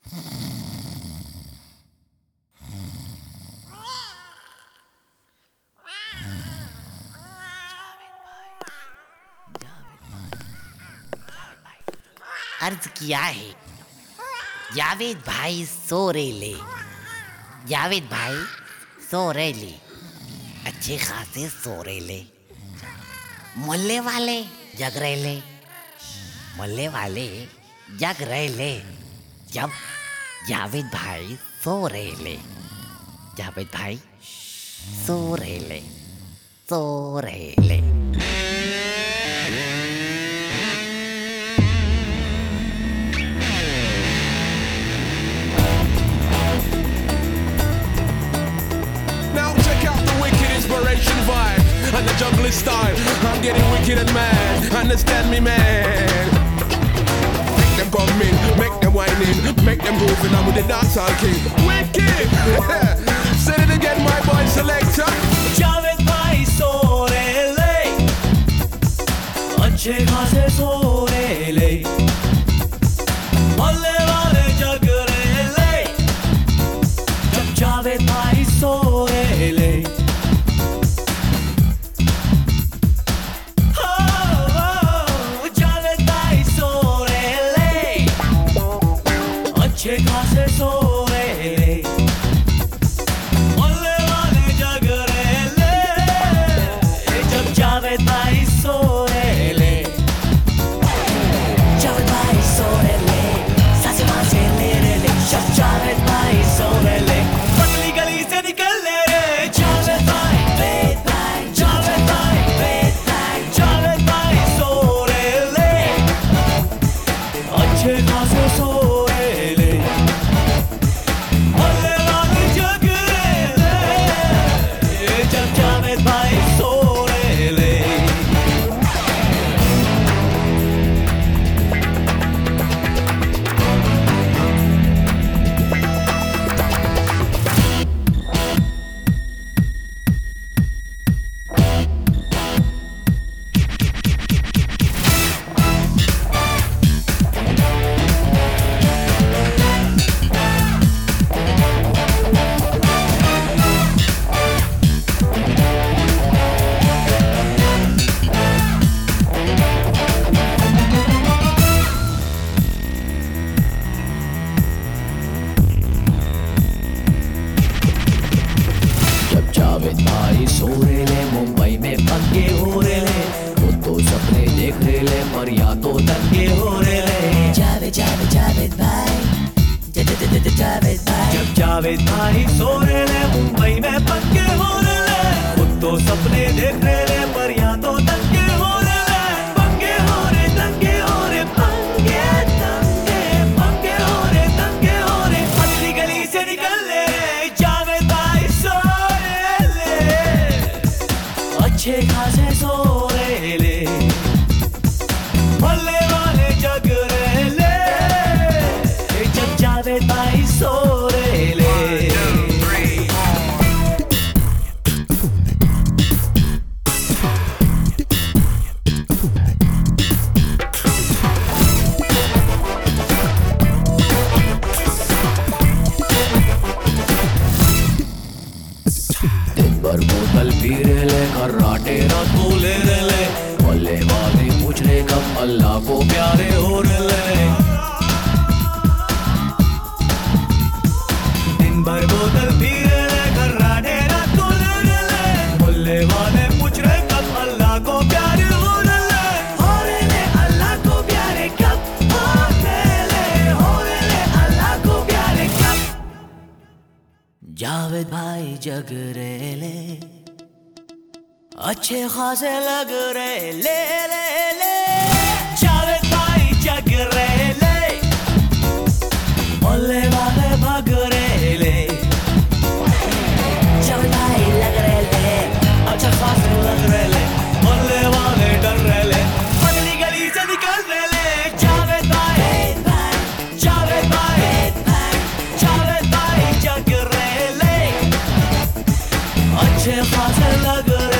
अर्ज किया है जावेद भाई सो रेले, जावेद भाई सो रेले, अच्छे खासे सो रेले, मोहल्ले वाले जग रेले, मोहल्ले वाले जग रेले जब जावेद भाई सो रेले, जावेद भाई सो रेले, सो रेले। And the juggling style, I'm getting wicked and mad. Understand me, man. Make them come in, make them whine in, make them move in. I'm with the dancehall king. Wicked. Say it again, my boy selector. Javed भाई सो रेले, अच्छे खासे सो रेले, मोहल्ले वाले जग रेले, जब जावेद भाई सो रेले। अच्छे खासे सो रेले, मोहल्ले वाले जग रेले, जब जावेद भाई सो रेले, जावेद भाई सो रेले, सासे मासे ले रेले, जब जावेद भाई सो रेले, पतली गली से निकल ले रे, जावेद भाई, जावेद भाई, जावेद भाई सो रेले, अच्छे खासे सो जावेद भाई सो रेले, मुंबई में पंगे हो रेले, वो तो सपने देख रेले, पर या तो दंगे हो रेले। जावेद जावेद जावेद भाई, जावेद भाई, जब जावेद भाई सो रेले, मुंबई में पंगे हो रेले, वो तो सपने देख रेले, पर या तो दंगे हो रेले, पंगे हो रे, दंगे हो रे, पंगे दंगे, पंगे हो रे, दंगे हो रे, पतली गली से निकल ले रे, जावेद भाई सो अच्छे खासे सो रेले, मोहल्ले वाले जग रेले, जब जावेद भाई सो रेले। दिन भर बोतल पी रेले, खर्राटे रात को ले रेले, मोहल्ले वाले पूछ रहे कब अल्लाह को प्यारे हो रेले। दिन भर बोतल पी रेले, खर्राटे रात को ले रेले, मोहल्ले वाले पूछ रहे कब अल्लाह को प्यारे हो रेले, अल्लाह को प्यारे कब हो रेले, अल्लाह को प्यारे कब। जावेद भाई जग रेले, अच्छे खासे लग रहे ले ले ले, जावेद भाई जग रेले, मोहल्ले वाले भाग रेले, जावेद भाई लग रेले, अच्छा खासे लग रेले, मोहल्ले वाले डर रेले, पतली गली से निकल रेले, जावेद भाई, जावेद भाई, जावेद भाई जग रेले, अच्छे खासे लग रहे।